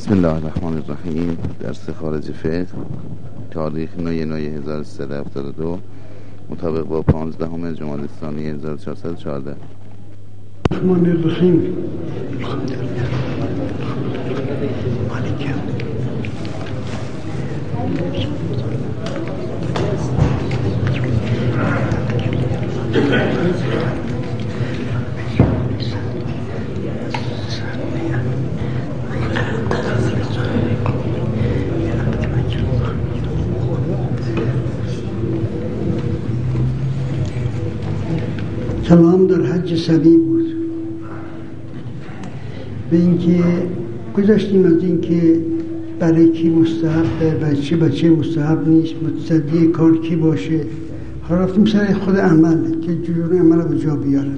بسم الله الرحمن الرحیم. درس خارج فقه، تاریخ 9 1372 مطابق با 15 جمادی الثانی 1414. الرحمن الرحیم. کلام در حج سبی بود. به اینکه گذاشتیم از اینکه برای کی مستحبه، بچه مستحب نیست، متصدی کار کی باشه. حالا رفتیم سر خود عمل که جور عمل به جا بیارن.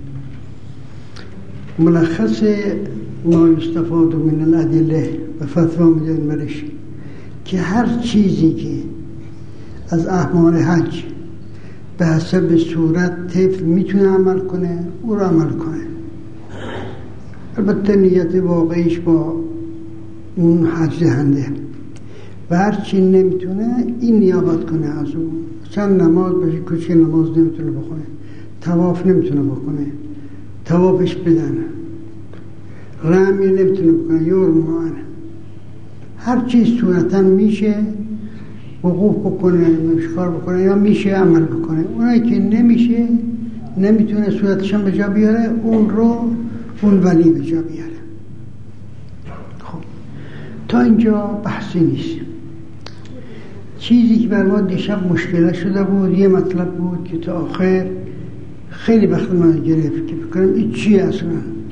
ملخص ما یستفاد من الادله و فتوا میدن برش که هر چیزی که از احکام حج به حسب صورت طفل میتونه عمل کنه او رو عمل کنه. البته نیت واقعیش با اون حج دهنده و هر چی نمیتونه این نیابت کنه از اون. چند نماز باشه کوچه نماز نمیتونه بخونه، طواف نمیتونه بکنه، طوافش بدن، رمی نمیتونه بکنه، یورمان هر چیز صورتا میشه وقوف بکنه، مشکار بکنه یا میشه عمل بکنه. اونایی که نمیشه نمیتونه صورتشان به جا بیاره اون ولی به جا بیاره. خب تا اینجا بحثی نیست. چیزی که بر ما دیشب مشکل شده بود یه مطلب بود که تا آخر خیلی وقت من گرفت که بکنم این چیه اصلا.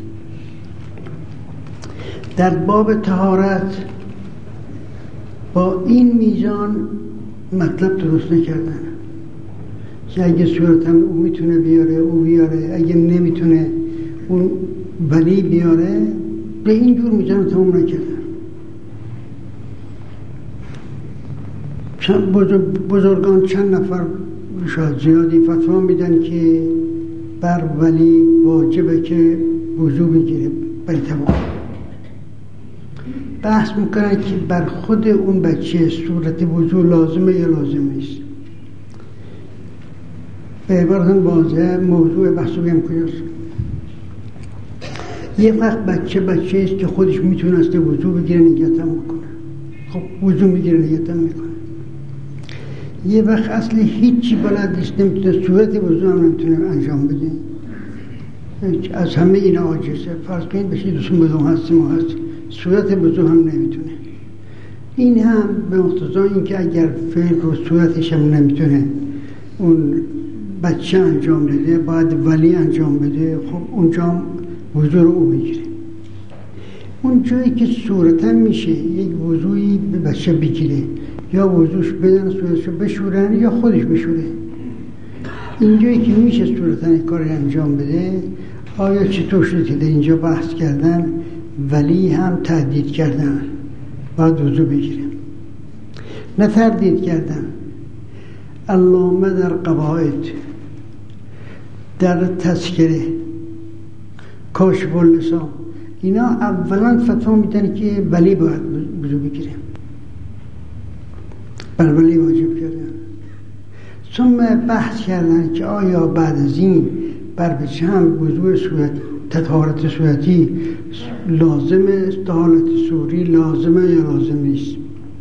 در باب طهارت با این میزان مطلب درست نکردن که اگه صورتا او میتونه بیاره او بیاره، اگه نمیتونه اون ولی بیاره. به این جور میزان تمام نکردن. بزرگان چند نفر شاید زیادی فتوا میدن که بر ولی واجبه که وضو بگیره برای تمام. بحث میکنن که بر خود اون بچه صورت وضو لازمه یا لازم نیست. به عبارت واضحه موضوع بحث بگم کجاست. یه وقت بچه است که خودش میتونسته وضو بگیره نیتم میکنه، خب وضو میگیره نیتم میکنه. یه وقت اصلی هیچی بلد نیست، نمیتونه صورت وضو هم نمیتونه انجام بده، از همه این عاجزه. فرض کنید بشه دوستون بدون هستیم و هست صورت وضو هم نمیتونه. این هم به مقتضای اینکه اگر فعل رو صورتش هم نمیتونه اون بچه انجام بده باید ولی انجام بده. خب اونجا وضو رو او میگیره. اون جایی که صورتا میشه یک وضویی به بچه بگیره یا وضوش بدن صورتشو بشورن یا خودش بشوره. این جایی که میشه صورتا کاری انجام بده آیا چطور شده که در اینجا بحث کردن ولی هم تهدید کردن باید وضو بگیره، نه تردید کردن. علامه در قواعد، در تذکره، کاشف اللسان، اینا اولا فتوا میدن که ولی باید وضو بگیره، بر ولی واجب کردن. ثم بحث کردن که آیا بعد از این بر بچه هم وضو صورت طهارت صورتی لازمه، طهارت صوری لازمه یا لازم نیست.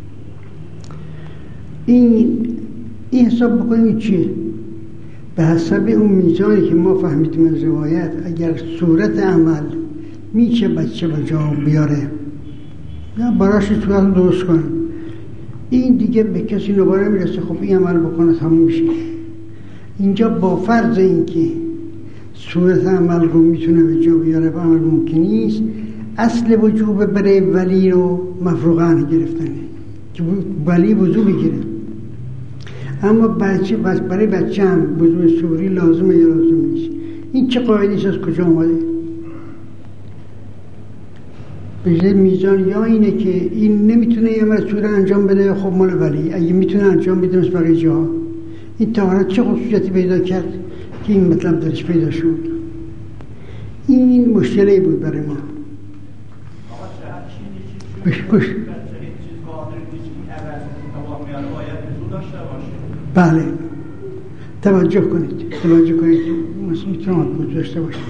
این حساب بکنیم چیه؟ به حسب اون میزانی که ما فهمیدیم از روایت اگر صورت عمل میشه بچه به جا بیاره یا براش صورت درست کنه، این دیگه به کسی نباره میرسه. خب این عمل بکنه تموم میشه. اینجا با فرض اینکه صورت عمل رو میتونه به جا بیاره و عمل ممکن نیست، اصل وجوب برای ولی رو مفروغان گرفتنه که ولی وضو بگیره. اما برای بچه هم وضو صوری لازمه یا لازم نیست. این چه قاعده‌ایست، از کجا آمده؟ به میزان یا اینه که این نمیتونه یه عمل صورت انجام بده، خب مال ولی. اگه میتونه انجام بده مثل بقیه جاها، این طهارت چه خصوصیتی پیدا کرد که این مطلب درش پیدا شد؟ این مشکلی بود برای ما. بش بله توجه کنید میتونم داشته باشید.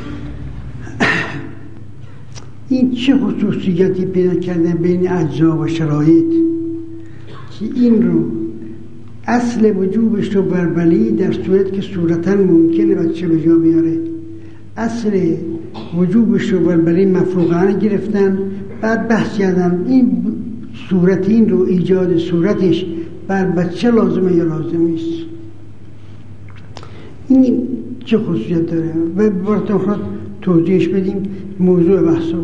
این چه خصوصیتی پیدا کرده بین اجزا و شرایط که این رو اصل وجوبش رو بربلی در صورت که صورتاً ممکنه بچه به جا بیاره، اصل وجوبش رو بربلی مفروغانه گرفتن، بعد بحث کردن این صورت، این رو ایجاد صورتش بر بچه لازمه یا لازم نیست. این چه خصوصیت داره و براتون خود توضیحش بدیم. موضوع بحثو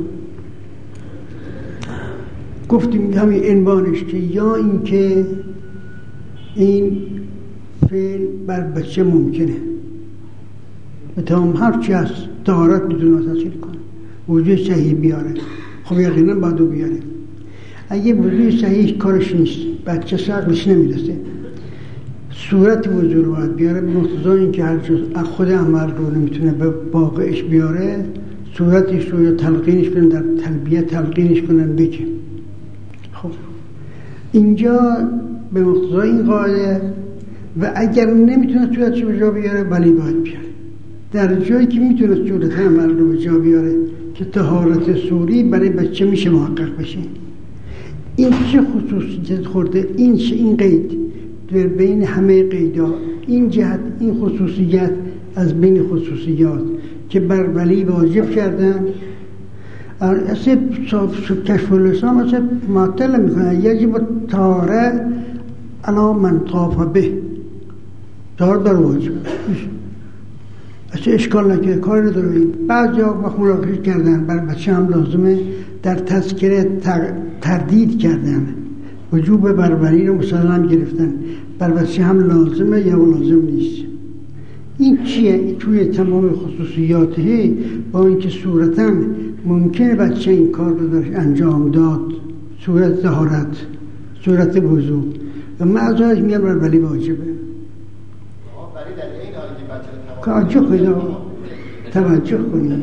گفتیم همین عنوانش که یا این که این فعل بر بچه ممکنه بتمام هرچی هست طهارت میتونه تحصیل کنه، وضوء صحیح بیاره، خب یقینا باید او بیاره. اگه وضوء صحیح کارش نیست، بچه سقلش نمیرسه، صورت وضوء رو باید بیاره به مقتضای اینکه هر جز خود عمل رو نمیتونه به واقعش بیاره، صورتش رو یا تلقینش کنن، در تلبیه تلقینش کنن بگه. خب اینجا به مقتضای این قاعده و اگر نمیتونه صورتش رو به جا بیاره ولی باید بیاره. در جایی که میتونه صورت عمل رو به جا بیاره که طهارت صوری برای بچه میشه محقق بشه. این چه خصوصیت خورده؟ این قید در بین همه قیدها، این جهت، این خصوصیت از بین خصوصیات که بر ولی واجب کردن اصلا کشف اللسان اصلا معطل میکنن. یجب طهاره علی من طاف به، طهارت بر واجب اصلا اشکال نکرده، کار نداره. بعضی ها وقت مراقبه کردن بر بچه هم لازمه، در تذکره تردید کردن، وجوب بربری رو مسلم گرفتن، بر بچه هم لازمه یا لازم نیست. این چیه؟ توی تمام خصوصیاته، با اینکه صورتاً ممکنه بچه این کار رو داشت انجام داد، صورت طهارت، صورت وضو، و معذارش میگن بربری واجبه. توجه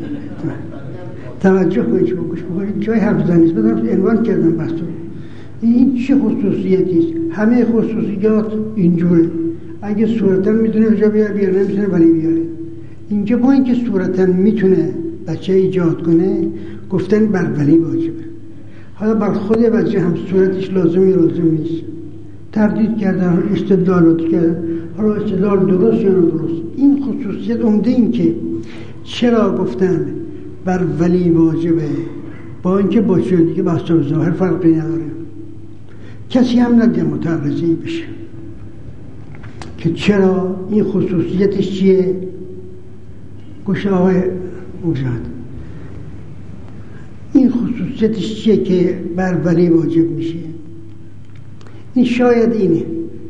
کنید شما گوش بکنید، جای حرف زنی است، بدارم عنوان کردم بحث رو. این چه خصوصیتی است؟ همه خصوصیات اینجوره. اگه صورتاً میتونه به جا بیاره، نمیتونه ولی بیاره. اینجا با اینکه صورتاً میتونه بچه ایجاد کنه، گفتن بر ولی واجبه. حالا بر خود بچه هم صورتش لازم نیست، تردید کردن، استدلال کردن، حالا استدلال درست یا نادرست. این خصوصیت عمده این که چرا گفتن بر ولی واجبه، با اینکه با چه دیگه بحث و ظاهر فرقی نداره. کسی هم ندیده متعرضی بشه که چرا این خصوصیتش چیه. گوش آقای مجاهد، این خصوصیتش چیه که بر ولی واجب میشه؟ این شاید اینه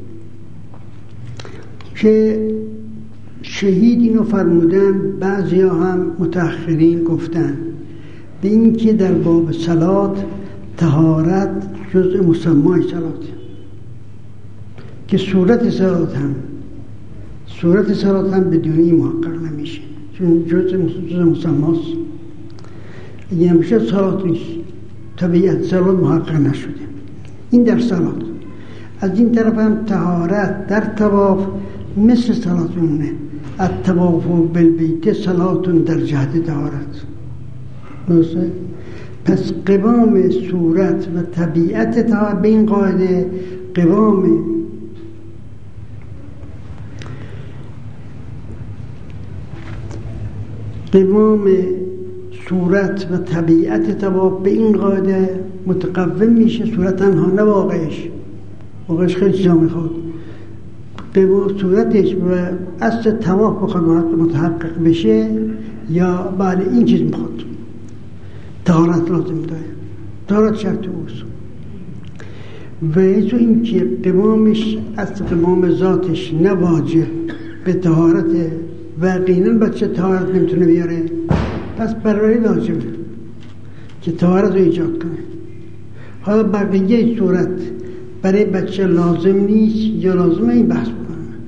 که شهید اینو فرمودن، بعضی ها هم متأخرین گفتن به این که در باب صلات طهارت جزء مسمای صلات، که صورت صلات هم بدون این محقق نمیشه، چون جزء مسماست. اگه نمیشه صلات نیست، طبیعت صلات محقق نشده. این در صلات. از این طرف هم طهارت در طواف مثل صلاتونه، الطواف بالبیت صلات در جهت طهارت. درسته؟ پس قوام صورت و طبیعت طهارت به این قاعده، قوام صورت و طبیعت طواف به این قاعده متقوم میشه. صورت تنها نه واقعش خیلی چیزا میخواد، صورتش و اصل طواف بخواد متحقق بشه، یا بله این چیز میخواد، طهارت لازم داره، طهارت شرط اوست. و این که قوامش از قوام ذاتش نواجه به طهارت و یقینا بچه طهارت نمیتونه بیاره، پس برای واجبه که طهارت رو ایجاد کنه. حالا بقیه صورت برای بچه لازم نیست یا لازمه، این بحث بکنه.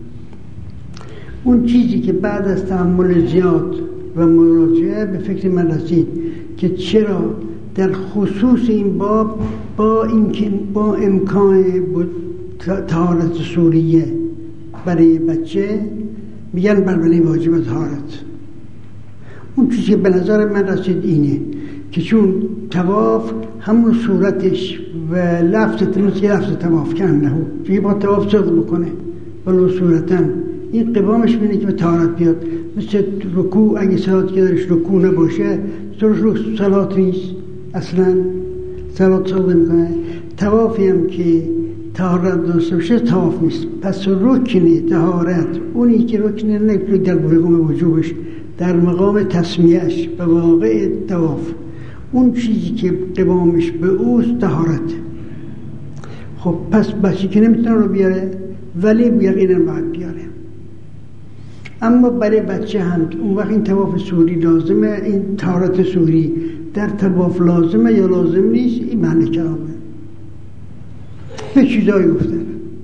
اون چیزی که بعد از تأمل زیاد و مراجعه به فکر من رسید که چرا در خصوص این باب با امکان طهارت سوریه برای بچه میگن بر ولی واجب طهارت. اون چیزی که به نظر من رسید اینه که چون طواف همون صورتش و لفظ طواف کنه چون با طواف صدق بکنه ولو صورتا این قوامش بینه که به طهارت بیاد. مثل رکوع، اگه صلات که درش رکوع نباشه صلات نیست، اصلا صلات صدق میکنه. طوافی هم که طهارت داشته باشه طواف نیست. پس رکن طهارت اونی که رکن نمیتونه در مقام وجوبش، در مقام تسمیهش به واقع طواف، اون چیزی که قوامش به اوست طهارت. خب پس بچه که نمیتونه رو بیاره ولی یقینا باید بیاره. اما برای بچه هم اون وقت این طواف سوری لازمه، این طهارت سوری در طواف لازمه یا لازم نیست، این معنی کلامه. به چیزایی گفتن.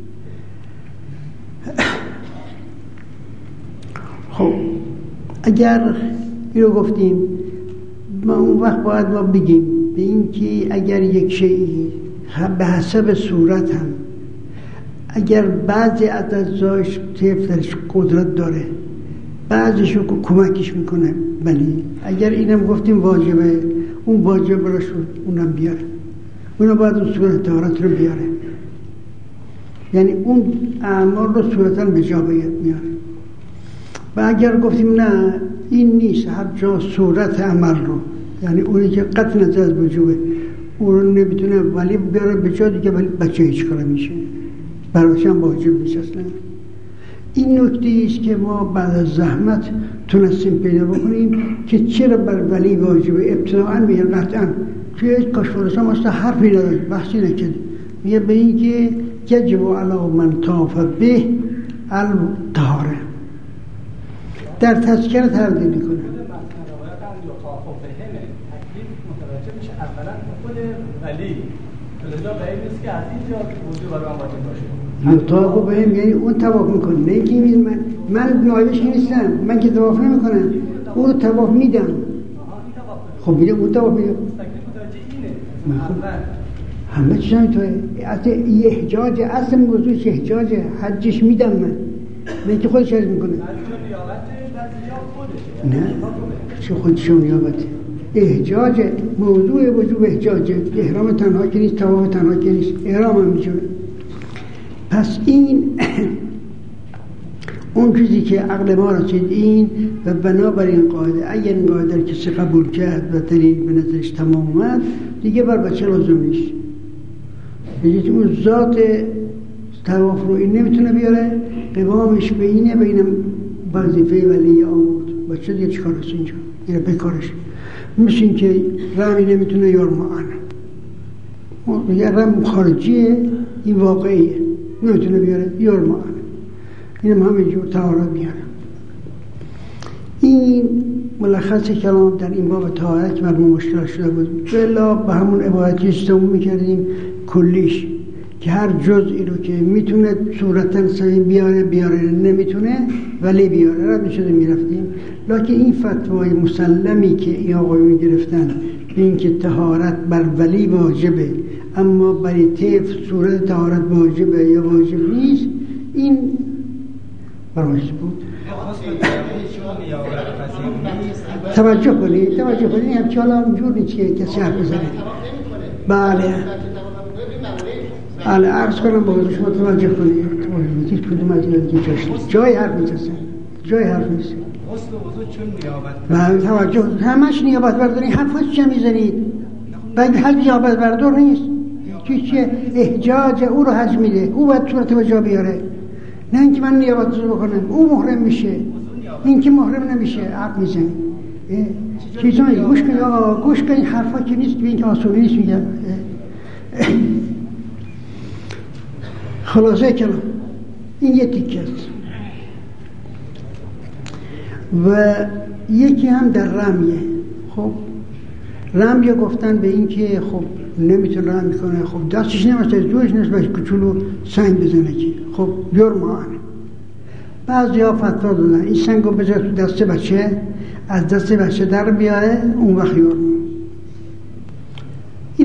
خب اگر این رو گفتیم ما اون وقت باید ما بگیم به این که اگر یک شیئی به حسب صورت هم اگر بعضی از اجزایش طفلش قدرت داره بعضیش رو کمکش میکنه، ولی اگر اینم گفتیم واجبه، اون واجبه براش اونم بیاره، اونم باید اون صورت طهارت رو بیاره، یعنی اون اعمال رو صورتا به جا میاره. و اگر گفتیم نه این نیست، هر جا صورت عمل رو، یعنی اونی که قطع نظر از وجوبه اون رو نمیتونه ولی بیاره به جا دیگه، ولی بچه هیچ کاره میشه، برایش هم واجب نیست اصلا. این نکته است که ما بعد از زحمت تونستیم پیدا بکنیم که چرا بر ولی واجبه. ابتداعا میگه قطعا توی کاشفارستان واسه حرفی نداره، بحثی نکرد، میگه به این که یجب علی من طاف به الطهاره، در تذکره تردید میکنه. ولی لذا به این نیست که از اینجا وجود برای من واجب باشه. طواف بهم یعنی اون طواف میکنه، نه اینکه من نایبش نیستم، من که طواف نمیکنم، اون رو طواف میدم. خب میده اون طواف میده. همه چیز همینطوره. اصلا احجاج، اصل موضوعش احجاج، حجش میدم من که خودش حج میکنه. نه چه خودشون نیابته. احجاج موضوع وجوب احجاج، احرام تنها که نیست، طواف تنها که نیست، احرام هم میشونه. پس این اون چیزی که عقل ما رسید این و بنابراین قاعده، اگر این قاعده رو کسی قبول کرد و دلیل به نظرش تمام اومد دیگه بر بچه لازم نیست. بگید اون ذات طواف رو این نمیتونه بیاره، قوامش به اینه و اینم وظیفه ولی آورد، بچه دیگه چیکار است اینجا؟ اینه بکارش. مثل این که رمی نمیتونه یارمعن، یه رم خارجیه، این واقعیه، نمیتونه بیاره یارمعن، اینم همینجور طهارت بیاره. این ملخص کلام در این باب طهارت که برمون مشکل شده بود. بلا به همون عبارتی استمون میکردیم کلیش که هر جزئی رو که میتونه صورتا صحیح بیاره نمیتونه ولی بیاره رد میشده میرفتیم. لکن این فتوای مسلمی که این آقایون گرفتن به این که طهارت بر ولی واجبه اما برای طفل صورت طهارت واجبه یا واجب نیست، این برایش بود. توجه کنید همچه حالا اونجور نیست که کسی حرف بزنه. بله عرض کنم با شما توجه کنید، هیچ کدوم از این دیگه جای حرف نیست، جای حرف نیست. بله توجه، همش نیابت برداری، حرفش چه میزنید؟ باید حل نیابت بردار نیست که احجاج او رو حج میده، او باید صورت به جا بیاره، نه اینکه من نیابت رو بکنم او محرم میشه، این که محرم نمیشه حق میزنید. چیزایی گوش کنید آقا، گوش کنید، حرفا که نیست به این که آسونی نیست میگم. خلاصه کلام این یه تیکه است. و یکی هم در رمیه. خب رمیه گفتن به این که خب نمیتونه رمی کنه، خب دستش نمیشه، دوش نیست باش کچولو سنگ بزنه که خب یرمانه. بعضی ها فتوا دادن این سنگ رو بذاره تو دست بچه، از دست بچه در بیاره اون وقت یرمان.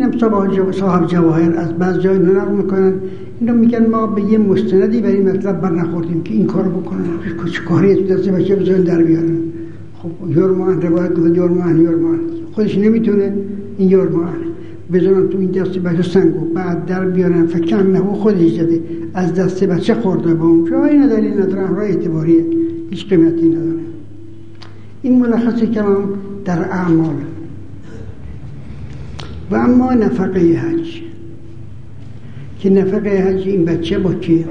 میبینم صاحب جواهر از بعض جای نقل میکنن، اینا میگن ما به یه مستندی برای این مطلب برنخوردیم که این کارو بکنن، چه کاری دست بچه بزن در بیارن. خب یورمان روایت گفت یورمان خودش نمیتونه، این یورمان بزنن تو این دست بچه سنگو بعد در بیارن، فکر کنم خودش زده از دست بچه خورده با اون جایی نداره راه اعتباریه، هیچ قیمتی نداره. این ملخص کلام در اعمال. و اما نفقه حج، که نفقه حج این بچه با کیه؟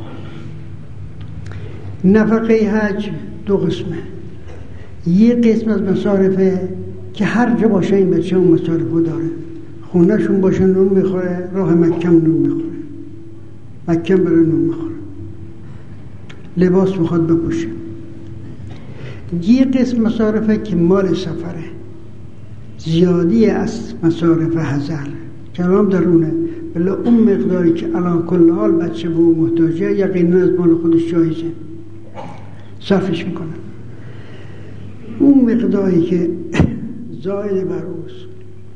نفقه حج دو قسمه. یه قسم از مصارفه که هر جا باشه این بچه اون مصارفه داره، خونهشون باشه نون میخوره، راه مکم نون میخوره، مکم برای نون میخوره، لباس میخواد بپوشه. یه قسم مصارفه که مال سفره، زیادی از مصارف هزل، کلام درونه، بله اون مقداری که علا کل حال بچه به اون محتاجه یقینا از مال خودش جایزه صرفش میکنه. اون مقداری که زائد بر اوست،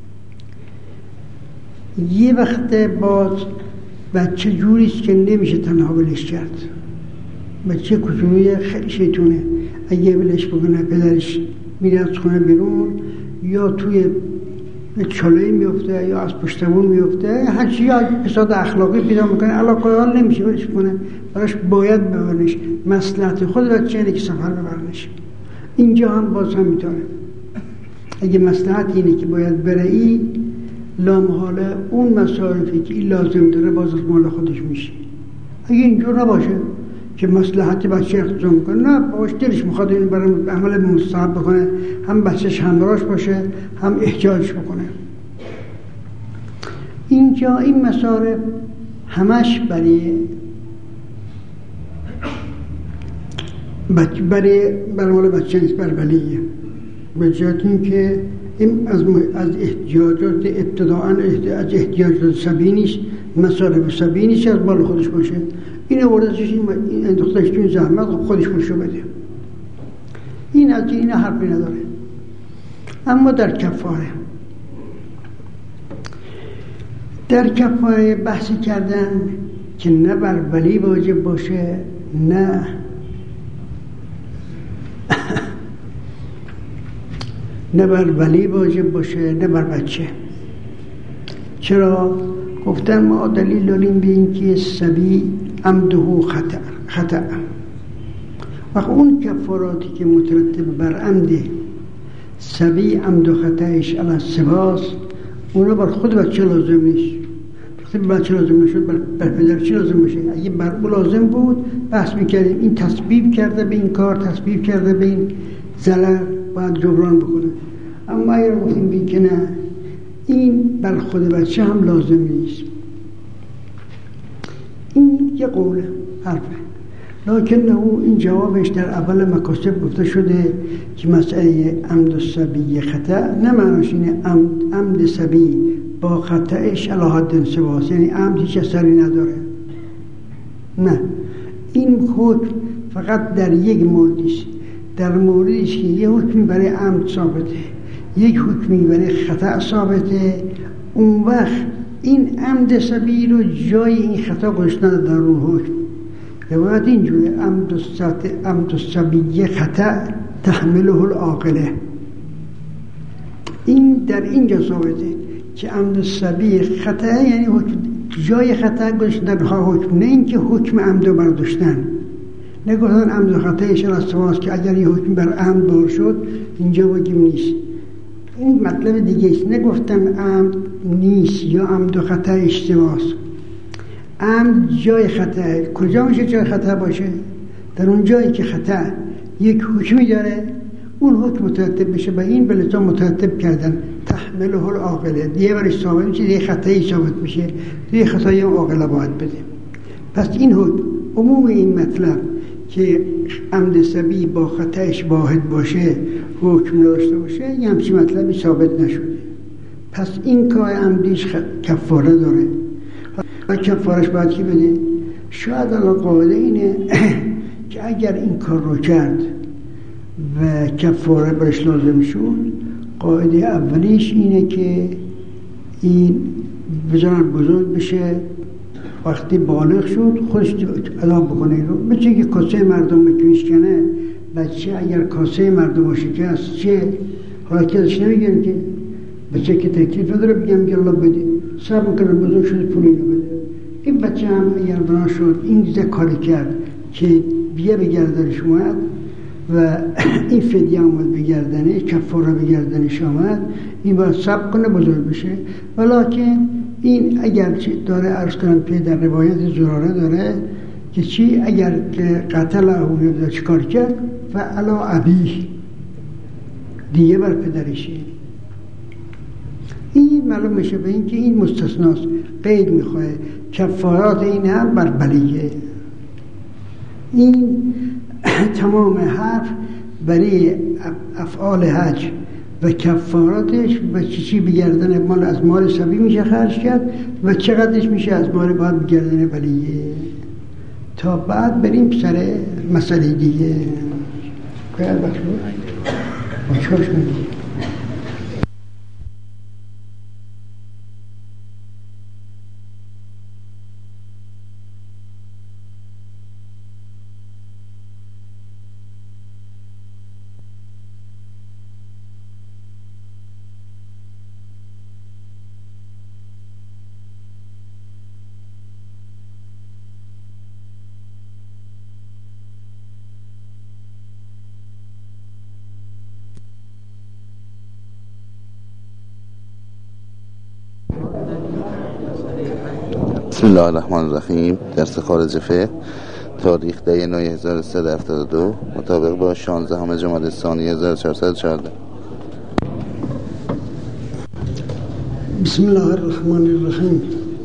یه وقت باز بچه جوریست که نمیشه تنها ولش کرد. بچه کچولوی خیلی شیطونه، اگه ولش بکنه پدرش میره از خونه بیرون، یا توی چاله میفته یا از پشتمون میفته، هرچی یا فساد اخلاقی پیدا میکنه، علاقه حال نمیشه ولش کنه، براش باید ببرنش. مصلحت خود بچه اینه که سفر ببرنش. اینجا هم باز هم میتونه، اگه مصلحت اینه که باید برئی، لامحاله اون مصارفی که این لازم داره باز از مال خودش میشه. اگه اینجور نباشه که مصلحت بچه اقتضا میکنه، نه باش دلش میخواد این برای عمل مستحب بکنه، هم بچهش همراهش باشه هم احتیاجش بکنه. اینجا این مصارف همش برای مال بچه نیست، بر ولیه. به جهت این که این از احتیاجات ابتداءً از احتیاجات سبیل نیست، مصارف سبیل نیست از مال خودش باشه. این وردشش این انداختش تو این زحمت خودش پولشو بده. این از این حرفی نداره. اما در کفاره بحثی کردن که نه بر ولی واجب باشه، نه بر ولی واجب باشه، نه بر بچه. چرا؟ گفتن ما دلیل داریم به این که صبی عمده خطأ. وقت اون کفاراتی که مترتب بر عمده صبی عمد و خطأش علی السواس، اونا بر خود بچه لازم نیست. وقتی بچه لازم نشد بر پدر چی لازم باشه؟ اگه بر او لازم بود بحث میکردیم این تسبیب کرده به این کار، تسبیب کرده به این ضرر، باید جبران بکنه. اما اگر گفتیم بین که نه، این بر خود بچه هم لازم نیست. این یه قوله، حرفه. لکن این جوابش در اول مکاسب گفته شده که مسئله عمد الصبی خطأ نه معناش اینه عمد صبی با خطأش علی حد سواس، یعنی عمد هیچ اثری نداره. نه، این حکم فقط در یک موردیست، در موردیست که یه حکمی برای عمد ثابته، یک حکمی برای خطأ ثابته. اون وقت این عمد صبی رو جای این خطا گذاشتن در اون حکم. روایت اینجوره: عمد الصبی خطأ تحمله العاقله. این در اینجا ثابته که عمد الصبی خطأ، یعنی جای خطا گذاشتن در حکم، نه اینکه حکم عمد رو برداشتن. نگفتن عمد و خطأش راستواس که اگر یه حکم بر عمد بار شد اینجا واجب نیست. این مطلب دیگه است. نگفتن عمد نیست یا عمد و خطأ اشتباس. عمد جای خطأ. کجا میشه جای خطأ باشه؟ در اون جایی که خطأ یک حکمی داره، اون حکم مترتب بشه به این، بلکه مترتب کردن تحمله العاقله، دیگه برش ثابت میشه، دیگه خطایی ثابت میشه، دیگه خطایی هم عاقله باید بده. پس این حکم، عموم این مطلب که عمد صبی با خطأش واحد باشه، حکم داشته باشه، یه همچین مطلبی ثابت نشده. پس این کار عمدیش کفاره داره و کفارش باید که بده. شاید الان قاعده اینه که اگر این کار رو کرد و کفاره برش لازم شد، قاعده اولیش اینه که این بذارن بزرگ بشه، وقتی بالغ شد خودش ادا بکنه این رو. بچه که کاسه مردم بکویش کنه، بچه اگر کاسه مردم باشه که از چه حالا که ازش نمیگن که بچه که تکلیف نداره بگم که الله بده، صبر میکنه بزرگ شد پول اینو بده. این بچه هم اگر بنا شد این کاری کرد که بیه به گردنش اومد و این فدیه آمد به گردنه، کفاره به گردنش آمد، این باید صبر کنه بزرگ بشه. ولیکن این اگر داره عرض کنم که در روایت زراره داره که چی اگر قتل اونو داره چکار کرد و علا ابیه دیگه بر پدرشه، این معلوم میشه به این که این مستثناست، قید میخواه. کفارات این هم بر بلیه. این تمام حرف برای افعال حج و کفاراتش و چی بگردن مال از مال سبی میشه خرج کرد و چقدرش میشه از مال باید بگردن بلیه. تا بعد بریم سر مسئله دیگه. خیلی بخشو بسم الله الرحمن الرحیم. درس خارج فقه، تاریخ 10 نوامبر 1372 مطابق با 16 جمادی الثانی 1414. بسم الله الرحمن الرحیم.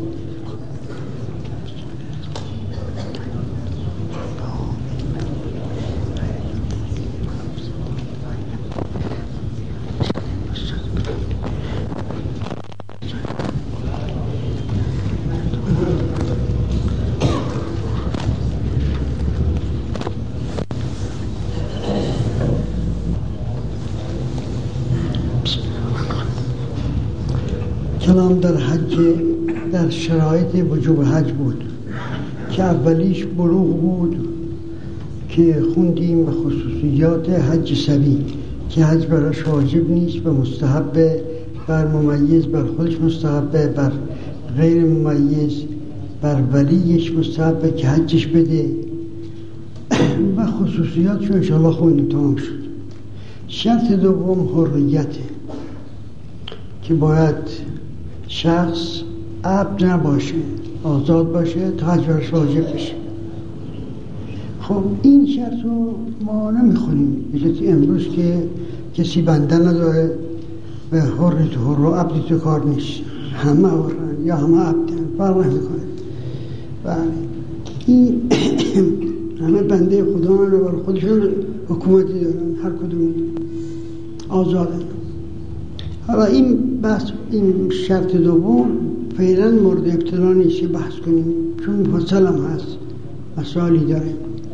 کلام در حج، در شرایط وجوب حج بود که اولیش بلوغ بود که خوندیم به خصوصیات حج صبی که حج براش واجب نیست و مستحبه، بر ممیز بر خودش مستحبه، بر غیر ممیز بر ولیش مستحبه که حجش بده و خصوصیاتشو انشاءالله خوندیم تمام شد. شرط دوم حریته که باید شخص عبد نباشه، آزاد باشه تا حج برش واجب بشه. خب این شرط رو ما نمیخونیم، بجای امروز که کسی بنده نداره و حری تو حر و عبدی تو کار نیست، همه حرن یا همه عبدن، فرق نمیکنه. بله این همه بنده خدا رو بر خودشون حکومتی دارن، هر کدوم آزادن. حالا این بحث، این شرط دوم فعلا مورد ابتلا نیست بحث کنیم چون مفصل هم هست، مسائلی داره.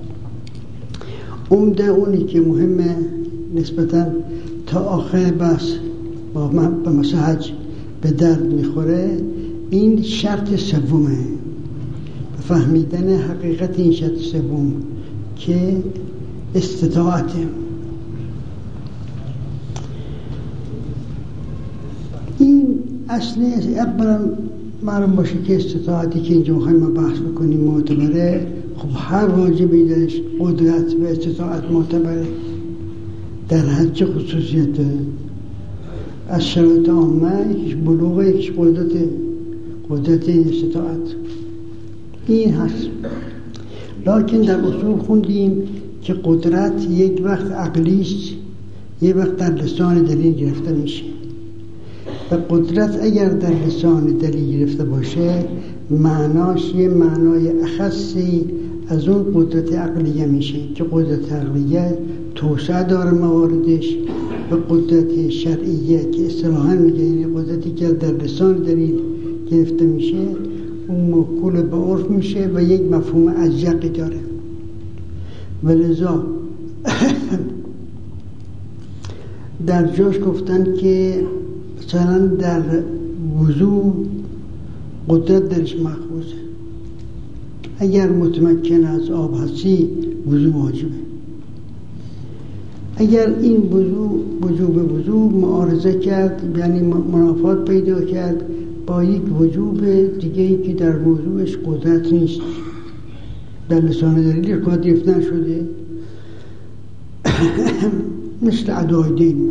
عمده اونی که مهمه نسبتا تا آخر بحث به مثل حج به درد میخوره، این شرط سومه، فهمیدن حقیقت این شرط سوم که استطاعته. این اصلی اولا معلوم باشه که استطاعتی که اینجا میخوایم ما بحث بکنیم معتبره. خب هر واجبی درش قدرت و استطاعت معتبره. در حج خصوصیت از شرایط عامه یکیش بلوغ، یکیش قدرت این استطاعت این هست. لکن در اصول خوندیم که قدرت یک وقت عقلیست، یک وقت در لسان دلیل گرفته میشه و قدرت اگر در لسان دلیل گرفته باشه معناش یه معنای اخصی از اون قدرت عقلیه میشه که قدرت عقلیه توسعه داره مواردش و قدرت شرعیه که اصطلاحاً میگه یعنی قدرتی که در لسان دلیل گرفته میشه اون موکول به عرف میشه و یک مفهوم ازیقی داره. ولذا در جاش گفتن که مثلا در وضو قدرت درش مخوضه. اگر متمکن از آب هستی وضو واجبه. اگر این وجوب وضو معارضه کرد، یعنی منافات پیدا کرد با یک وجوب دیگه‌ای که در موضوعش قدرت نیست، در لسان دلیل قدرت گرفتن شده، مثل ادای دین،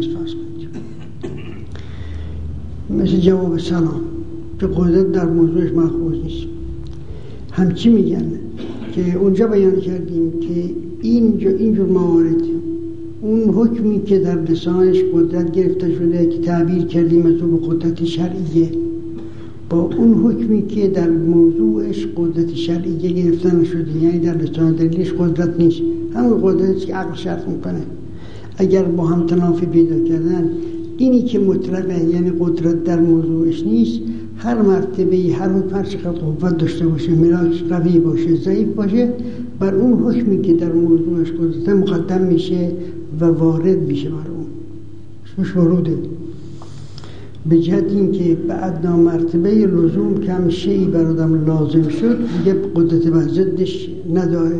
مثل جواب سلام که قدرت در موضوعش مأخوذ نیست. همچی میگن که اونجا بیان کردیم که اینجور موارد اون حکمی که در لسانش قدرت گرفته شده که تعبیر کردیم از او به قدرت شرعیه، با اون حکمی که در موضوعش قدرت شرعیه گرفته نشده، یعنی در لسان دلیلش قدرت نیست، همون قدرتی که عقل شرط میکنه، اگر با هم تنافی پیدا کردن، اینی که مطلقه یعنی قدرت در موضوعش نیست، هر مرتبه هر حکم هر چقدر قوت داشته باشه، ملاک قوی باشه، ضعیف باشه، بر اون حکمی که در موضوعش قدرت مقدم میشه و وارد میشه بر اون، اسمش وروده. به جهت این که بعد مرتبه لزوم کم شیعی بر آدم لازم شد، دیگه قدرت بر ضدش نداره.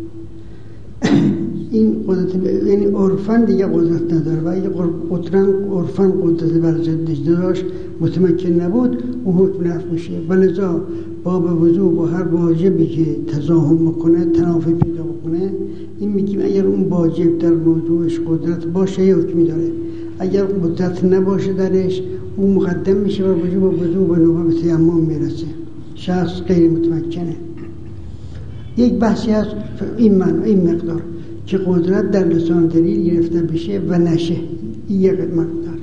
این قدرت یعنی عرفاً دیگه قدرت نداره و اگه عرفاً قدرت بر ضدش داشت، متمکن نبود، اون حکم نفی میشه. ولذا باب وضو با هر واجبی که تضاهم میکنه، تنافی پیدا بکنه، این میگیم اگر اون واجب در موضوعش قدرت باشه یه حکمی داره، اگر قدرت نباشه درش، اون مقدم میشه و وضو به نوبت تیمم میرسه، شخص غیر متمکنه. یک بحثی هست این مقدار که قدرت در لسان دلیل گرفته بشه و نشه، این یک مقدار.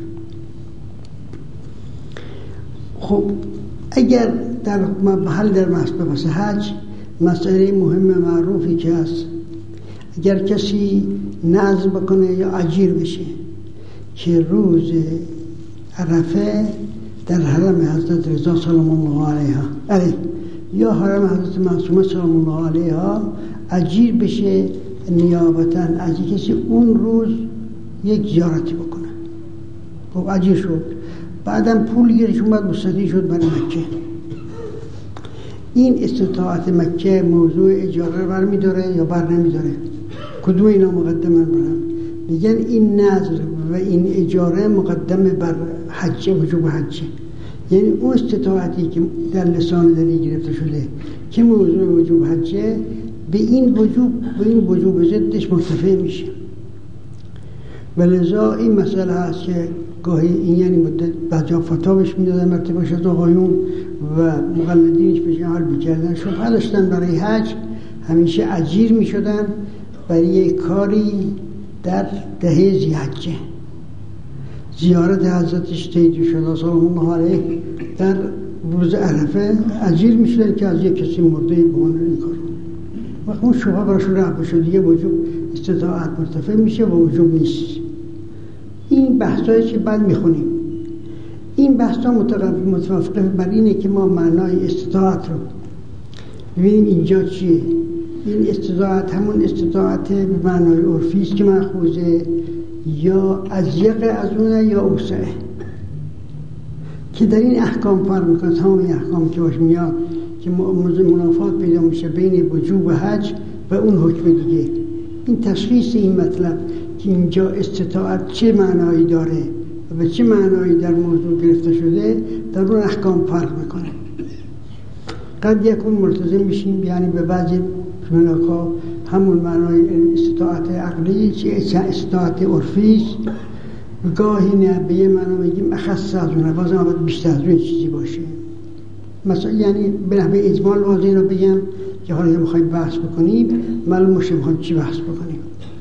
خب اگر در محل در مبحث حج مسئله مهم معروفی که هست، اگر کسی نذر بکنه یا اجیر بشه که روز عرفه در حرم حضرت رضا سلام الله علیه یا حرم حضرت معصومه سلام الله علیها اجیر بشه نیابتاً از کسی اون روز یک زیارتی بکنه. خب اجیر شد، بعدم پول گیرش اومد، مستدی شد برای مکه. این استطاعت مکه موضوع اجاره بر میداره یا بر نمیداره؟ کدوم اینا مقدمه برم؟ میگن این نذر و این اجاره مقدمه بر حج، وجوب حج. یعنی اون استطاعتی که در لسان دلیل گرفته شده که موضوع وجوب حجه، به این وجوب ضدش مرتفع میشه. ولذا این مسئله هست که گاهی این یعنی مدت بعضا فتاوش میدادن مرتبهش از آقایون و مقلدینش بهش حال بکردن، شبه داشتن برای حج همیشه اجیر میشدن برای کاری در دهه ذی‌حجه. زیارت حضرتش تیجی شده سلام الله علیه در روز عرفه اجیر میشدن که از یک کسی مرده بهونه این کار. وقت اون شبه براشون رفت بشه، دیگه وجوب استطاعت مرتفع میشه و وجوب نیست. این بحثایی که بعد میخونیم، این بحثا متوافقه بر اینه که ما معنای استطاعت رو ببینیم اینجا چیه. این استطاعت همون استطاعت به معنای عرفی است که مأخوذه، یا اضیق از اونه یا اوسعه، که در این احکام فرق میکنه. تمام این احکام که باش میاد که منافات پیدا میشه بین وجوب حج و اون حکم دیگه. این تشخیص این مطلب که اینجا استطاعت چه معنایی داره و به چه معنایی در موضوع گرفته شده، در اون احکام فرق میکنه. قد یکون ملتزم میشیم، یعنی به بعضی ملاکا همون معنای استطاعت عقلی چه استطاعت عرفی است، گاهی نه به یه معنا میگیم اخص از اونه، بازم باید بیشتر از اون چیزی باشه. مثلا یعنی به نحوه اجمال واضح رو بگم که حالا میخوایم بحث بکنیم، معلوم باشه میخوایم چی بحث بکنیم.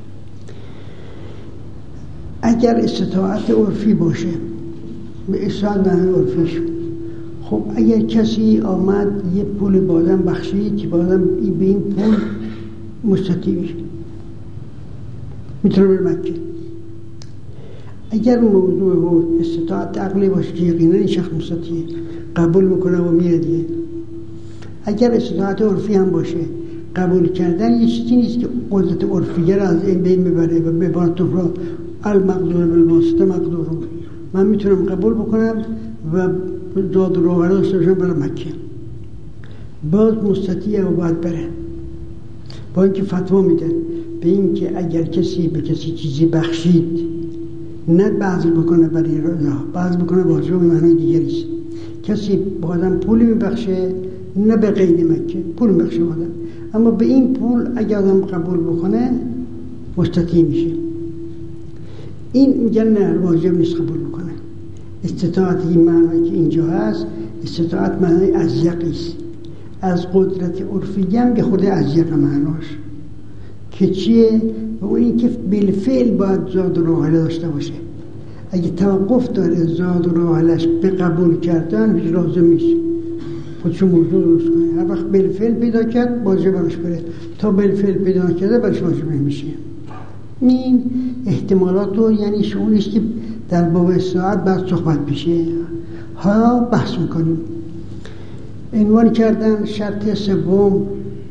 اگر استطاعت عرفی باشه، به استطاعت عرفیش، خب اگر کسی آمد یه پول بادم بخشید که بادم به این پول مستطیع میشه، میتونه بره مکه. اگر موضوع استطاعت عقلی باشه که یقینا این شخص مستطیعه، قبول میکنه و میره دیگه. اگر استطاعت عرفی هم باشه، قبول کردن یه چیزی نیست که قدرت عرفیه را از این بین میبره و به بارتوف را المقدور بالواسطه مقدورون، من میتونم قبول بکنم و زاد و راه داشته باشه برای مکه، باز مستطیع و باید بره. با اینکه فتوا میدن به این که اگر کسی به کسی چیزی بخشید نه بذل بکنه برای راه، بذل بکنه واجب به معنای دیگری است. کسی با آدم پولی میبخشه نه به قید مکه، پول میبخشه آدم، اما به این پول اگر آدم قبول بکنه مستطیع میشه. این میگن نه واجب نیست قبول بکنه. استطاعت این معنی که اینجا هست استطاعت معنی ازیقی است، از قدرت عرفی هم به خود ازیق معناش که چیه؟ و اون این که بالفعل باید زاد و راحله داشته باشه. اگه توقف داره زاد و راحلش به قبول کردن هیچ لازم نیست خودشون موضوع درست کنه. هر وقت بالفعل پیدا کرد واجب براش بره، تا بالفعل پیدا کرده براش واجب نمیشه. این احتمالات رو یعنی شغلیست که در باب استطاعت بعد صحبت میشه. حالا بحث میکنیم. عنوان کردن شرط سوم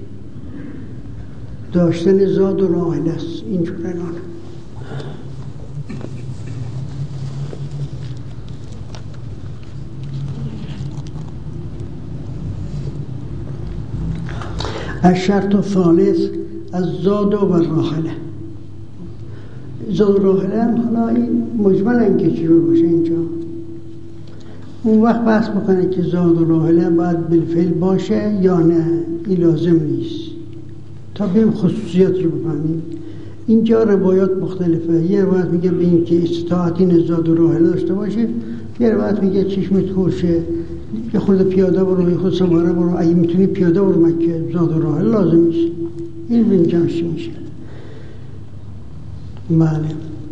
داشتن زاد و راحله است. اینجور عنوان الشرط الثالث از زاد و راحله. زاد و راحله هم حالا این مجمل اینکه چی باشه اینجا اون وقت بحث بکنه که زاد و راحله باید بالفعل باشه یا نه، این لازم نیست تا بیم خصوصیات رو بفهمیم. اینجا روایات مختلفه. یه روایت میگه به این که استطاعت این زاد و راحله داشته باشه، یه روایت میگه چشمت خورشه یه خود پیاده برو، یه خود سواره برو، اگه میتونی پیاده برو مکه، زاد و راحله لازم نیست. این بین جمعشی میشه. بله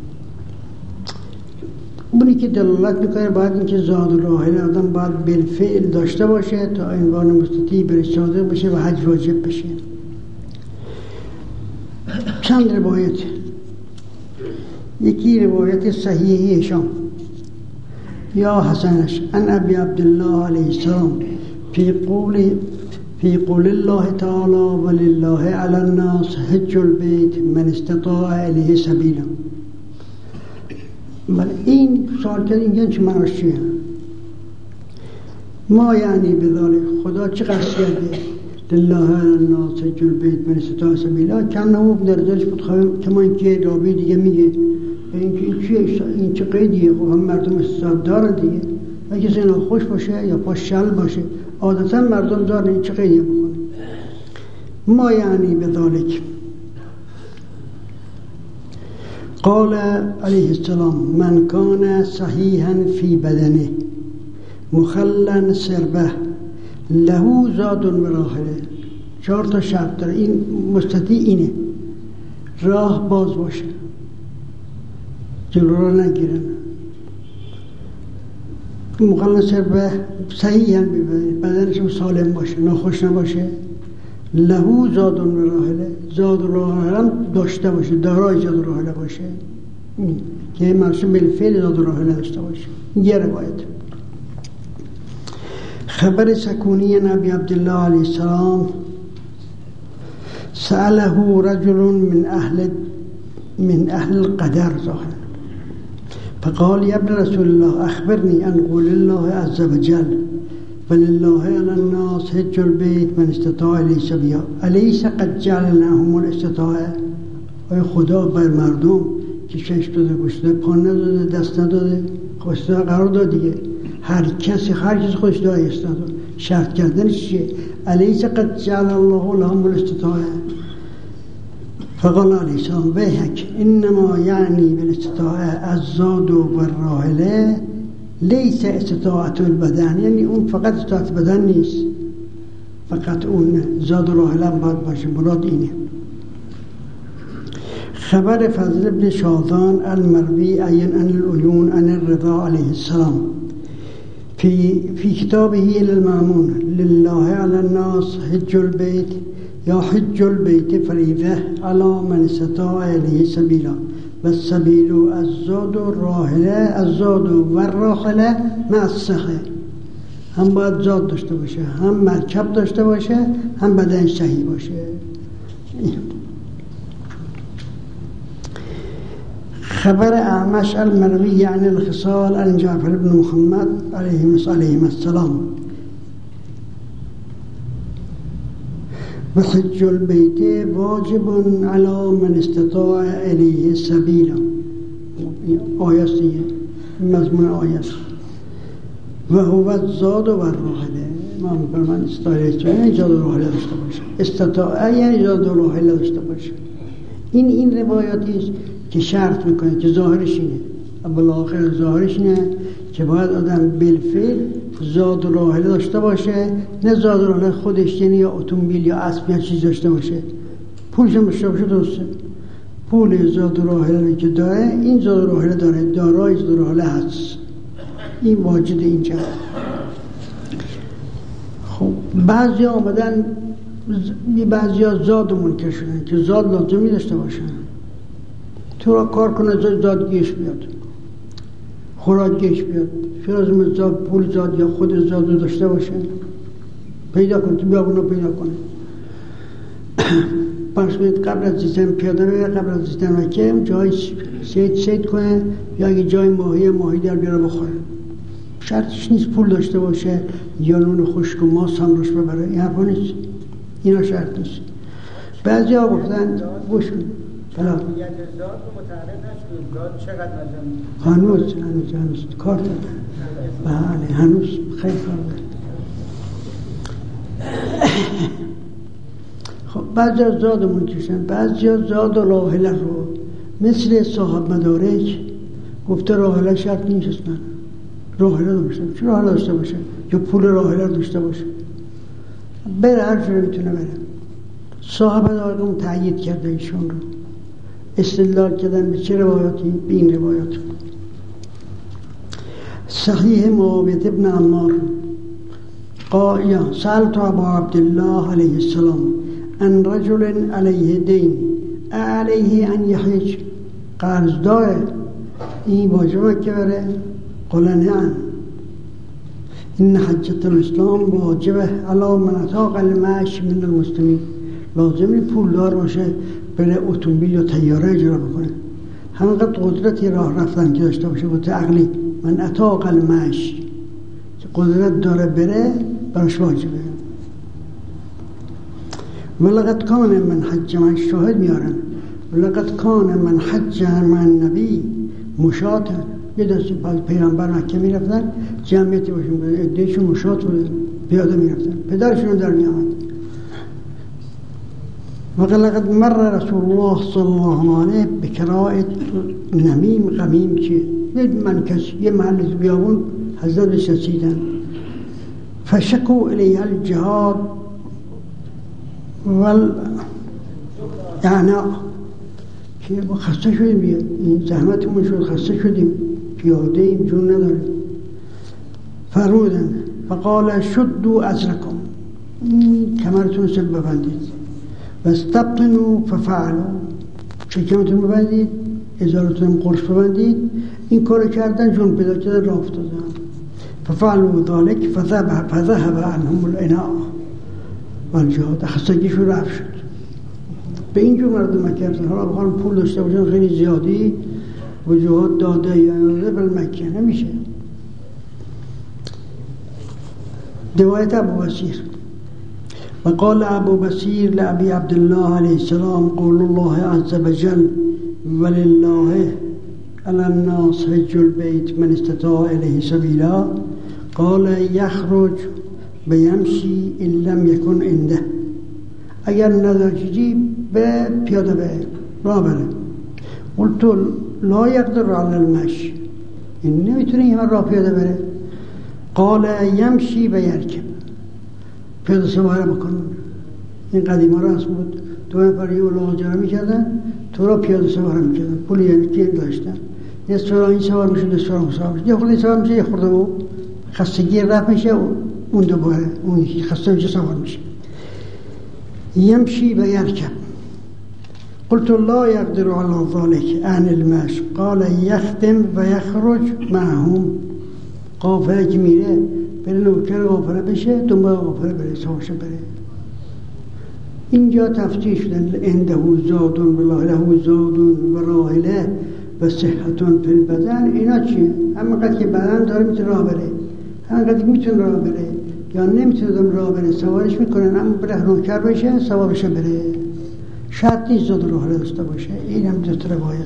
اونی که دلالت میکنه باید این که زاد و راحله آدم باید بالفعل داشته باشه تا عنوان مستطیع برش صادق بشه و حج واجب بشه. چند روایت، یکی روایت صحیحی هشام یا حسنش ان ابی عبدالله علیه السلام فی قول الله تعالی ولله علی الناس حج البیت من استطاع الیه سبیلا. بله این سوال کرد اینجا چه معناش چیه؟ ما یعنی بذالک خدا چه قصد کرده؟ لله علی الناس حج البیت من استطاع سبیلا کنه در دلش بود کما اینکه رابی دیگه میگه این چه قیدیه؟ خب هم مردم استطاعت دارن دیگه، اگه کسی خوش باشه یا پاش شل باشه عادتا مردم دارن این چه قیدیه بکنه. ما یعنی بذالک قال علیه السلام من کان صحیحا فی بدنه مخلا سربه له زاد و راحله. 4 تا شرط داره. این مستطیع اینه راه باز باشه، جلو را نگیرن، مخلا سربه صحیحا بدنش سالم باشه، ناخوش نباشه، له زاد و راحله، زاد و راحله هم داشته باشه، دارای زاد و راحله باشه که مرسوم بالفعل زاد و راحله داشته باشه. یه روایت خبر سکونی نبی عبدالله علیه السلام سأله رجل من اهل القدر ظاهرا فقال یا ابن رسول الله اخبرني عن قول الله عز وجل ولله على الناس حج البيت من استطاع الیه سبیلا الیس قد جعل لهم الاستطاعه. آیا خدا بر مردم که چشم داده، گوش داده، پا نداده، دست نداده خواسته قرار داد دیگه. هر کسی خودش داره استطاعت. شرط کردنش چیه؟ الیس قد جعل الله لهم الاستطاعه. فقال علیه السلام ویحک انما یعنی بالاستطاعه الزاد و الراحله لیس استطاعت البدن. یعنی اون فقط استطاعت بدن نیست، فقط اون زاد و راحله باید باشه. مراد اینه. خبر فضل ابن شاذان المروی عن العیون عن الرضا علیه السلام في كتابه إلى المأمون لله على الناس حج البيت یا حج البيت فریضه على من استطاع الیه سبیلا و السبیل الزاد و راحله الزاد و راحله مع السخه. هم باید زاد داشته باشه، هم مرکب داشته باشه، هم بدن صحیح باشه. خبر اعمش المروی عن الخصال عن جعفر بن محمد علیهم السلام و حج البیت واجب علی من استطاع الیه سبیلا. آیه دیگه مضمون آیه و هو زاد و راحله. ما می‌فرمان استطاعت یعنی زاد و راحله داشته باشه، استطاعت یعنی زاد و راحله داشته باشه. این روایاتی است که شرط میکنه که ظاهرش اینه، بالاخره ظاهرش اینه که باید آدم بالفعل زاد و راحله داشته باشه، نه زاد و راحله خودش یعنی یا اتومبیل یا اسب یا چیز داشته باشه. پولش هم داشته باشه درسته، پول زاد و راحله که داره این زاد و راحله داره، دارای زاد و راحله هست، این واجد اینجا. خب بعضی آمدن بعضی ها زاد منکر شدن که زاد لازمی داشته باشن، تو را کار کنه زاد گیش بیاد، خوراک گیش بیاد، لازم زاد پول زاد یا خود زاد رو داشته باشه، پیدا کن تو بیابونا پیدا کنه. پس قبل از زیستن پیاده بره، قبل از زیستن وکه جای سید کنه یا اگه جای ماهی در بیاره بخوره. شرطش نیست پول داشته باشه یا نون خشک و ماست هم روش ببره، این حرفا نیست، اینا شرط نیست. بعضی ها گفتن گوش کن زاد رو متعرض نشد، زاد چقدر لازم؟ هنوز کار داره. بله هنوز خیلی کار داره. خب بعضی ها زاد رو منکشن، بعضی ها زاد و راحله رو مثل صاحب مدارک گفته راحله شرط نیست اصلا، راحله داشته باشه، راحله داشته باشه یا پول راحله داشته باشه، بره هر جوری میتونه بره. صاحب مدارک تأیید کرده ایشون رو، استدلال کردن به چه روایاتی؟ به این روایات. صحیح معاویه ابن عمار قال سألت ابا عبدالله علیه السلام ان رجل علیه دین علیه ان یحج، قرض داره این واجبه که بره؟ قال نعم ان حجة الاسلام واجبه علی من اطاق المعاش من المسلمین. لازمی پول دار باشه بره اتومبیل یا طیاره اجرا بکنه، همینقدر قدرتی راه رفتن که داشته باشه، قدرت عقلی. من اطاق المعاش قدرت داره بره براش واجبه. ولقد کان من حج، من شاهد میارن، ولقد کان من حج من نبی مشاتا. یه دستی پیغمبر مکه میرفتن، جمعیتی باشون ادهشون مشات بودن، پیاده میرفتن، پدرشون در میامد. وقد مر رسول الله صلی الله علیه بکراء نمیم غمیم، که یه محل بیابون حضرت شسیدن، فشکو الیها الجهاد اعناق، که خسته شدیم، این زحمتمون شد، خسته شدیم، پیاده ایم، جون نداریم. فرمودن فقال شدوا ازرکم، کمرتون سب ببندید، و استبطنوا ففعلوا، شکمتون ببندید، ازارتون قرص ببندید. این کار کردن، جون پیدا کردن، راه افتادن. ففعلوا ذلك فذهب عنهم العناء والجهاد، خستگیشون رفت شد. به اینجور مردم مکه رفتن. حالا بخوان پول داشته باشن خیلی زیادی و جهاد داده یا ناده بل مکه نمیشه. روایت ابو بصیر وقال ابو بصیر لأبي عبد الله علیه السلام قول الله عز وجل ولله على الناس حج البيت من استطاع الیه سبیلا قال یخرج بیمشی ان لم یکن عنده، اگر نداره چیزی به پیاده به راه بره. قلت لا یقدر علی المشی، این نمیتونه این راه پیاده بره. قال یمشی و یرکب، پیاده سواره بکن. این قدیم ها راست بود، دو نفر یه الاغ جرا میکردن، تو را پیاده سواره میکردن، پولی یکی داشتن، نصف را این سوار میشه، نصف را سوار میشه، یه خورده سوار میشه، یه خورده و خستگی رفت میشه و اون دوباره اون یکی خسته میشه سوار میشه. یمشی و یرکب. قلت لا يقدر على ذلك عن المشي قال يختم و یخرج معهم. قافله که میره بره نوکر قافله بشه، دنبال قافله بره، سوارش بره. اینجا تفسیر شدن عنده زادون و له زادون و راحله و صحتون فی البدن، اینا چیه؟ همینقدر که بدن داره میتونه راه بره، همینقدر که میتونه راه بره یا نمیتونه راه بره سوارش میکنن، اما بره نوکر بشه سوارش بره، شرط نیست زاد راه داشته باشه. این هم دو تا روایت.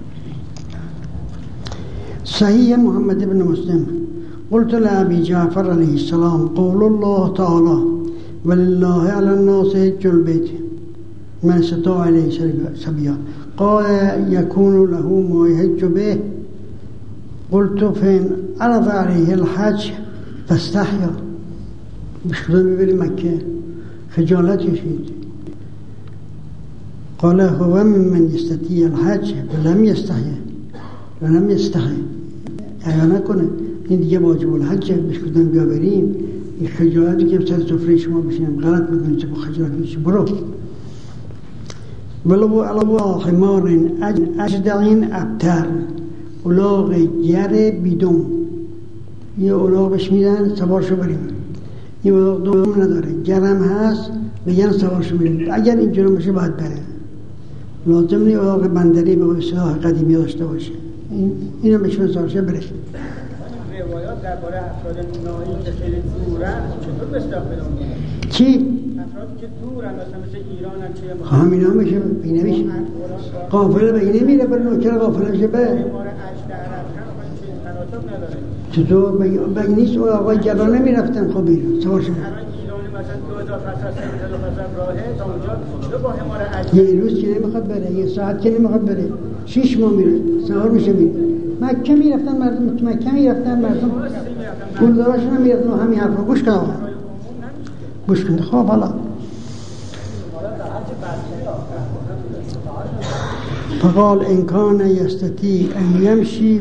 صحیح محمد بن مسلم قلت لأبي جعفر عليه السلام قول الله تعالى ولله على الناس حج البيت من استطاع عليه سبيلا قال يكون له ما يحج به قلت فإن عرض عليه الحج فاستحيا، بشكل بيبري مكة خجالت يشيد. قال هو ممن يستطيع الحج ولم يستحي ایا نکنه این دیگه واجب الحج بشکدن بیا بریم، این خجالتی که سر سفره شما بشینم غلط میکنید چه با خجالت میشه. برو ولو علو حمار اجدعین ابتر، الاغ گر بیدم، یه الاغش میدن سوارشو بریم، این الاغ دوم نداره گرم هست بگن سوارشو بریم، اگر این جرم باشه باید بره، لازم نی الاغ بندری به اصطلاح قدیمی داشته باشه، اینو بهشون سوارشه برشه. روایات درباره افراد نایی که خیلی دورن چطور مصداق پیدا می‌کنه؟ چی؟ افرادی که دورن مثل ایرانن چه همینا میشه بینه میشه قافله بینه میره برای نوکر قافله میشه به چطور بگی نیست اون آقای جلانه میرفتن خب بیرون سوارش میرون یه روز که نمیخواد بره، یه ساعت که نمیخواد بره، 6 ماه میره سوار میشه میره. مکه میرفتن مردم، مکه میرفتن مردم پولداراشون هم میرفتن و همین حرفا گوش کن گوش کن. خب حالا فقال ان کان یستطیع ان یمشی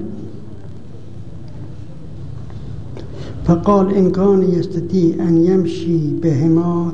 فقال ان کان یستطیع ان یمشی بهما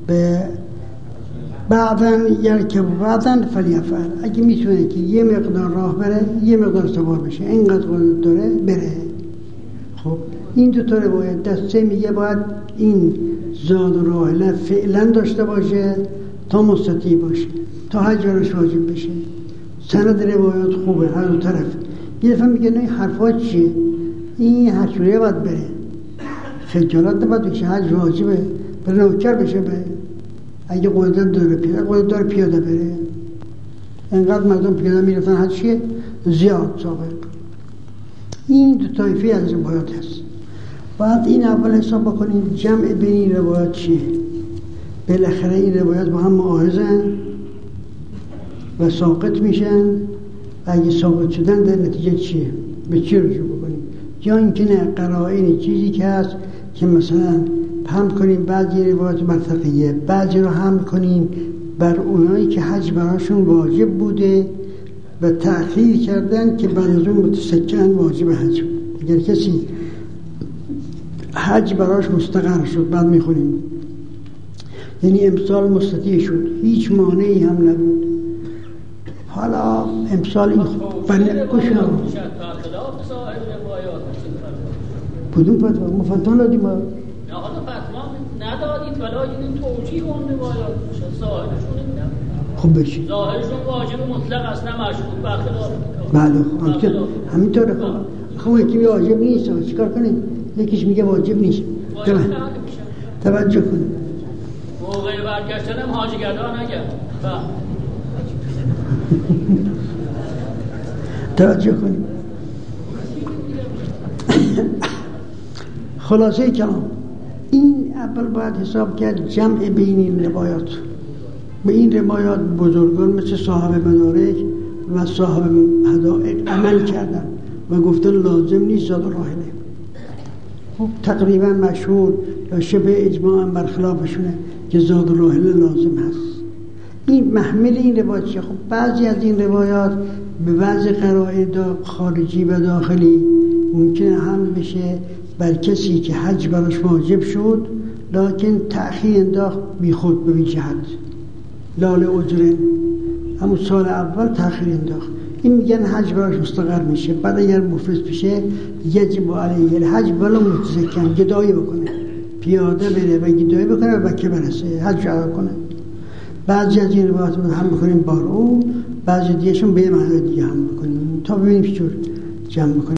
بعدن یرکب بعدن فلیفعل، اگه میتونه که یه مقدار راه بره یه مقدار سوار بشه، اینقدر قدرت داره بره. خب این دو تا روایت دسته میگه باید این زاد و راحله فعلا داشته باشه تا مستطیع باشه تا حجرش واجب بشه. سند روایات خوبه هر دو طرف. یه دفعه میگه نه حرفات چیه، این حجوریه باید بره، خجالت نباید بکشه، حج واجبه بره نوکر بشه بره، اگه قدرت داره پیاده بره. انقدر مردم پیاده میرفتن حج چیه زیاد سابق. این دو طایفه از روایات هست. بعد این اول حساب بکنیم جمع بین این روایات چیه. بالاخره این روایات با هم معارضن و ساقط میشن و اگه ساقط شدن در نتیجه چیه، به چی رجوع بکنیم. یا اینکه نه قرائن چیزی که هست که مثلا هم کنیم بعضی روایات مرتفعیه، بعضی رو هم کنیم بر اونایی که حج براشون واجب بوده و تأخیر کردن که بعد از اون متسکن واجب حج بود. اگر کسی حج براش مستقر شد بعد میخونیم یعنی امسال مستطیع شد هیچ مانعی هم نبود، حالا امسال این بله کشم کدوم فتوا مفتوا دادیم ما نه حالا فتوا ندادید ولی این توجیه اون روایات ظاهرشون نمیدونم خب بشین ظاهرشون واجب مطلق است نه مشروط برخلاف بله همینطوره. خب یکی میگه واجب نیست چیکار کنیم، یکیش میگه واجب نیست. توجه کنید موقع برگشتن هم حاجی گدا نگرد توجه کنید. خلاصه کلام این اول باید حساب کرد جمع بین این روایات. به این روایات بزرگان مثل صاحب مدارک و صاحب حدائق عمل کردن و گفتن لازم نیست زاد راحله. خب تقریبا مشهور یا شبه اجماع هم برخلافشونه که زاد راحله لازم هست. این محمل این روایات چیه؟ خب بعضی از این روایات به بعضی قرائن خارجی و داخلی ممکنه هم بشه بر کسی که حج براش واجب شد لکن تأخیر انداخت بی خود به بی جهت لال اجرن، همون سال اول تأخیر انداخت، این میگن حج براش مستقر میشه. بعد اگر مفلس بشه یجب علیه الحج ولو متزکن، گدایی بکنه، پیاده بره و گدایی بکنه و بکه برسه حج ادا کنه. بعضی از این روایات هم بکنیم بار او، بعضی دیگهشون به یه معنی دیگه هم بکنیم تا ببینیم چطور جمع بکنیم.